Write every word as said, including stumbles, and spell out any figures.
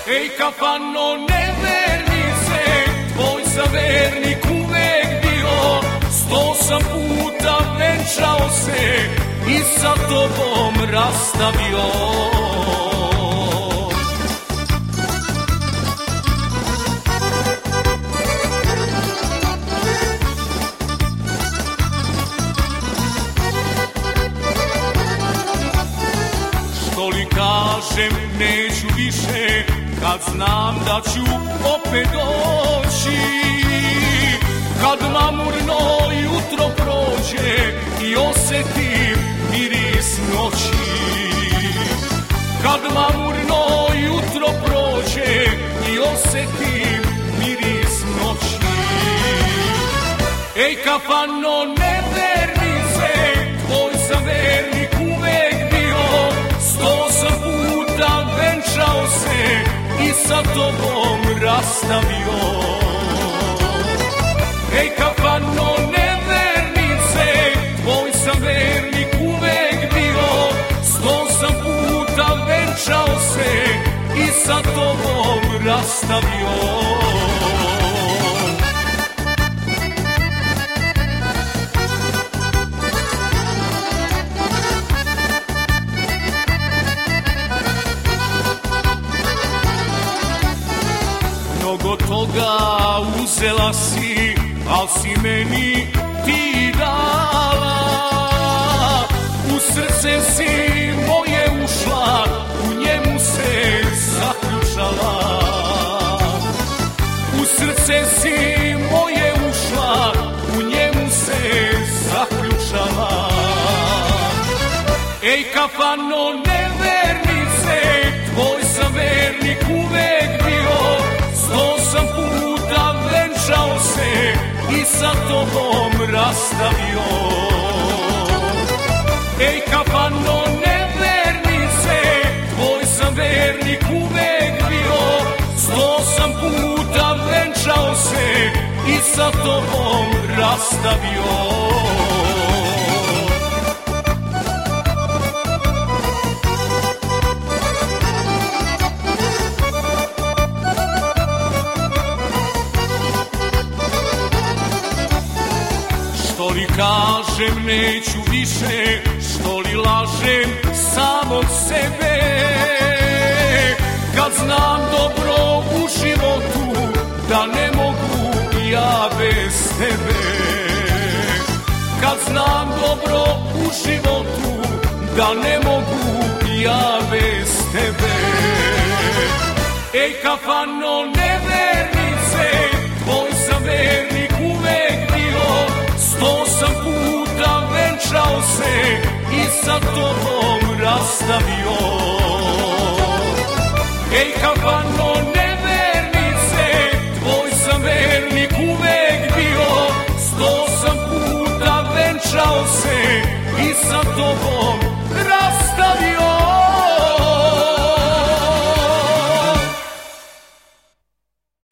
Ej kafano nevernice, tvoj sam vernik uvek bio, sto sam puta venčao se i sa tobom rastavio. Što li kažem neću više, kad znam da ću opet doći, kad mamurno jutro prođe i osetim miris noći, kad mamurno jutro prođe i osetim miris noći. Ej kafano nevernice, tvoj sam vernik uvek bio, sto sam puta venčao se i sa tobom rastavio. Ej kafano nevernice, tvoj sam vernik uvek bio, sto sam puta venčao se i sa tobom rastavio. Mnogo toga uzela si, al si meni ti dala. U srce si moje ušla, u njemu se zaključala. U srce si moje ušla, u njemu se zaključala. Ej kafano nevernice, tvoj sam vernik uvek bio, sto sam puta venčao se i sa tobom rastavio. Ej kafano nevernice, tvoj sam vernik uvek bio, sto sam puta venčao se i sa tobom rastavio. Što li kažem neću više, što li lažem samog sebe, kad znam dobro u životu da ne mogu ja bez tebe. Kad znam dobro u životu da ne mogu ja bez tebe. Ej kafano nevernice, tvoj sam vernik uvek bio, sto sam puta venčao se i sa tobom rastavio. Ej kafano nevernice, tvoj sam vernik uvek bio, sto sam puta venčao se i sa tobom